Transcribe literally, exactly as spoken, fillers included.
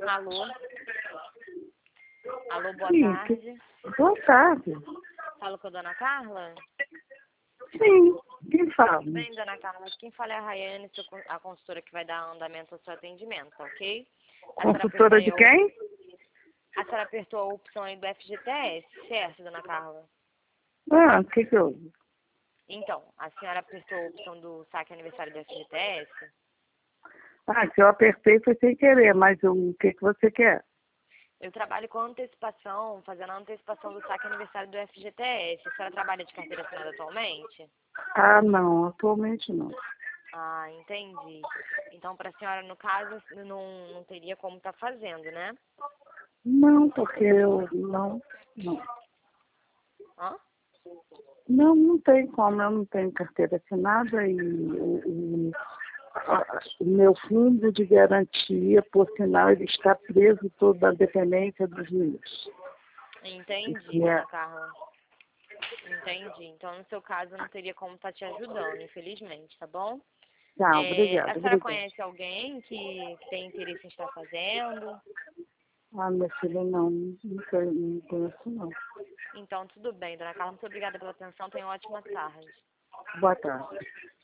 Alô? Alô, boa Sim, tarde. que... Boa tarde. Falo com a dona Carla? Sim, quem fala? Tudo bem, dona Carla? Quem fala é a Rayane, sou con- a consultora que vai dar andamento ao seu atendimento, ok? A senhora Consultora de apertou aí quem? o- A senhora apertou a opção aí do F G T S, certo, dona Carla? Ah, o que que houve? Então, a senhora apertou a opção do saque aniversário do F G T S? Ah, que eu apertei foi sem querer, mas o que que você quer? Eu trabalho com antecipação, fazendo a antecipação do saque aniversário do F G T S. A senhora trabalha de carteira assinada atualmente? Ah, não, atualmente não. Ah, entendi. Então, para a senhora, no caso, não, não teria como estar fazendo, né? Não, porque eu não, não. Hã? Não, não tem como, eu não tenho carteira assinada e o, o- a- o meu fundo de garantia, por sinal, ele está preso toda a dependência dos meus. Entendi, E é, dona Carla. Entendi. Então, no seu caso, eu não teria como estar te ajudando, infelizmente, tá bom? tá, É, obrigada, a senhora obrigada. conhece alguém que, que tem interesse em estar fazendo? Ah, minha filha, não, não, sei, não conheço não. Então, tudo bem, dona Carla. Muito obrigada pela atenção. Tenha uma ótima tarde. Boa tarde.